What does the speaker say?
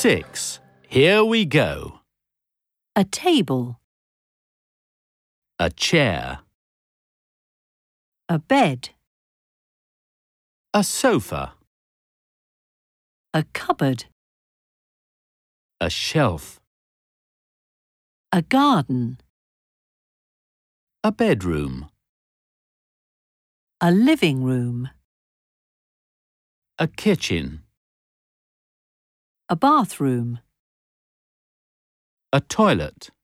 6. Here we go. A table. A chair. A bed. A sofa. A cupboard. A shelf. A garden. A bedroom. A living room. A kitchen. A bathroom. A toilet.